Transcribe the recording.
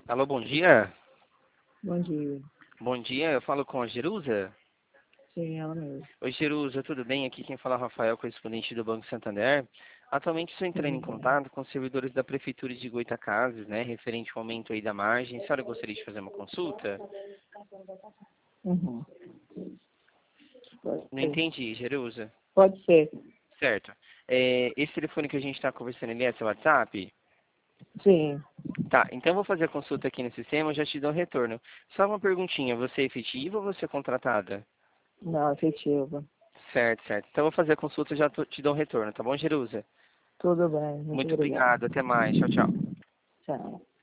Alô, bom dia. Bom dia. Bom dia, eu falo com a Jerusa. Sim, ela mesmo. Oi, Jerusa, tudo bem? Aqui quem fala é o Rafael, correspondente do Banco Santander. Atualmente estou entrando Tudo em bem. contato com os servidores da Prefeitura de Goitacazes, né, referente ao aumento aí da margem. A senhora gostaria de fazer uma consulta? Uhum. Pode Não ser. entendi, Jerusa. Pode ser. Certo. Esse telefone que a gente está conversando ali é seu WhatsApp? Sim. Tá, então eu vou fazer a consulta aqui no sistema, eu já te dou um retorno. Só uma perguntinha, você é efetiva ou você é contratada? Não, efetiva. Certo, certo. Então eu vou fazer a consulta e já te dou um retorno, tá bom, Jerusa? Tudo bem. Muito Muito obrigada. obrigado, até mais. Tchau, tchau. Tchau.